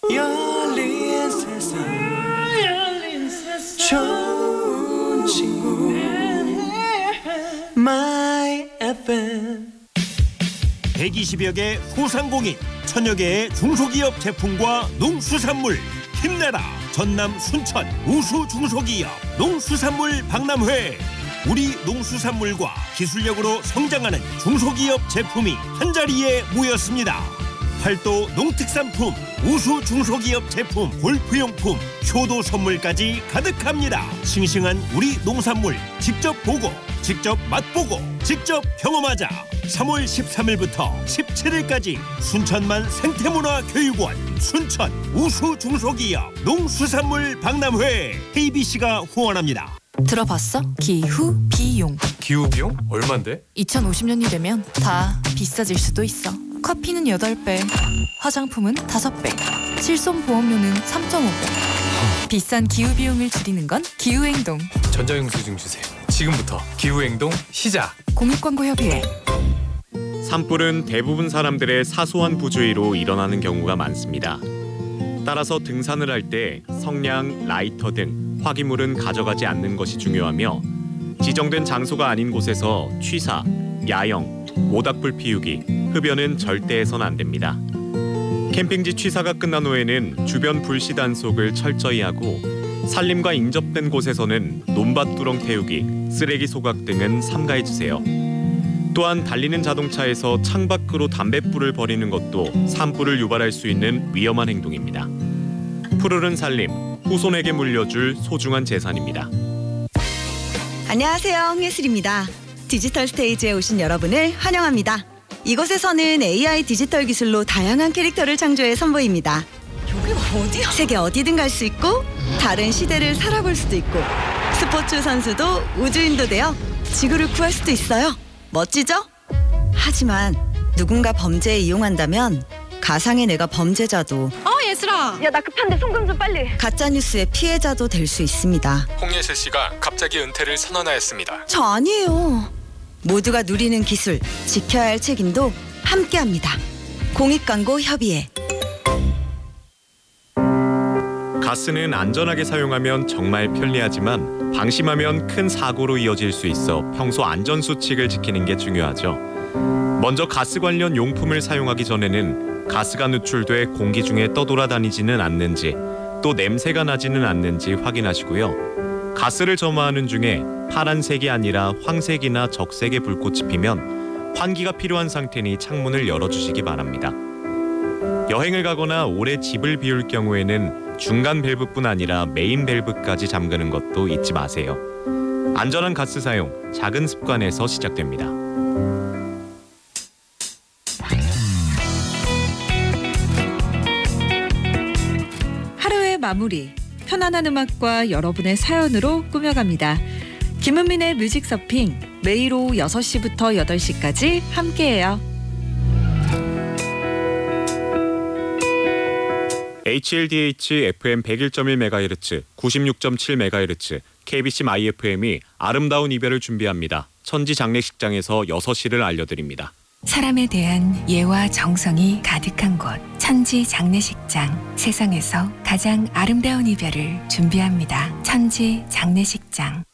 열린 세상 좋은 친구 My FM 120여 개 소상공인, 1000여 개의 중소기업 제품과 농수산물 힘내라. 전남 순천 우수 중소기업 농수산물 박람회. 우리 농수산물과 기술력으로 성장하는 중소기업 제품이 한자리에 모였습니다. 팔도 농특산품, 우수 중소기업 제품, 골프용품, 효도 선물까지 가득합니다. 싱싱한 우리 농산물 직접 보고, 직접 맛보고, 직접 경험하자. 3월 13일부터 17일까지 순천만 생태문화교육원 순천 우수 중소기업 농수산물 박람회 KBC가 후원합니다. 들어봤어? 기후비용. 기후비용? 얼만데? 2050년이 되면 다 비싸질 수도 있어. 커피는 8배, 화장품은 5배, 실손보험료는 3.5배. 비싼 기후비용을 줄이는 건 기후행동. 전자영수증 주세요. 지금부터 기후행동 시작. 공익광고협의회. 산불은 대부분 사람들의 사소한 부주의로 일어나는 경우가 많습니다. 따라서 등산을 할 때 성냥, 라이터 등 화기물은 가져가지 않는 것이 중요하며 지정된 장소가 아닌 곳에서 취사, 야영, 모닥불 피우기, 흡연은 절대 해서는 안 됩니다. 캠핑지 취사가 끝난 후에는 주변 불씨 단속을 철저히 하고 산림과 인접된 곳에서는 논밭두렁 태우기, 쓰레기 소각 등은 삼가해 주세요. 또한 달리는 자동차에서 창밖으로 담뱃불을 버리는 것도 산불을 유발할 수 있는 위험한 행동입니다. 푸르른 산림, 후손에게 물려줄 소중한 재산입니다. 안녕하세요, 홍예슬입니다. 디지털 스테이지에 오신 여러분을 환영합니다. 이곳에서는 AI 디지털 기술로 다양한 캐릭터를 창조해 선보입니다. 여기가 어디야? 세계 어디든 갈 수 있고 다른 시대를 살아볼 수도 있고 스포츠 선수도 우주인도 되어 지구를 구할 수도 있어요. 멋지죠? 하지만 누군가 범죄에 이용한다면 가상의 내가 범죄자도 예슬아. 야, 나 급한데 송금 좀 빨리. 가짜뉴스의 피해자도 될 수 있습니다. 홍예슬 씨가 갑자기 은퇴를 선언하였습니다. 저 아니에요. 모두가 누리는 기술, 지켜야 할 책임도 함께합니다. 공익광고협의회. 가스는 안전하게 사용하면 정말 편리하지만 방심하면 큰 사고로 이어질 수 있어 평소 안전수칙을 지키는 게 중요하죠. 먼저 가스 관련 용품을 사용하기 전에는 가스가 누출돼 공기 중에 떠돌아다니지는 않는지 또 냄새가 나지는 않는지 확인하시고요. 가스를 점화하는 중에 파란색이 아니라 황색이나 적색의 불꽃이 피면 환기가 필요한 상태니 창문을 열어주시기 바랍니다. 여행을 가거나 오래 집을 비울 경우에는 중간 밸브뿐 아니라 메인 밸브까지 잠그는 것도 잊지 마세요. 안전한 가스 사용, 작은 습관에서 시작됩니다. 하루의 마무리, 편안한 음악과 여러분의 사연으로 꾸며갑니다. 김은민의 뮤직 서핑, 매일 오후 6시부터 8시까지 함께해요. HLDH FM 101.1MHz, 96.7MHz, KBC MyFM이 아름다운 이별을 준비합니다. 천지 장례식장에서 6시를 알려드립니다. 사람에 대한 예와 정성이 가득한 곳, 천지 장례식장. 세상에서 가장 아름다운 이별을 준비합니다. 천지 장례식장.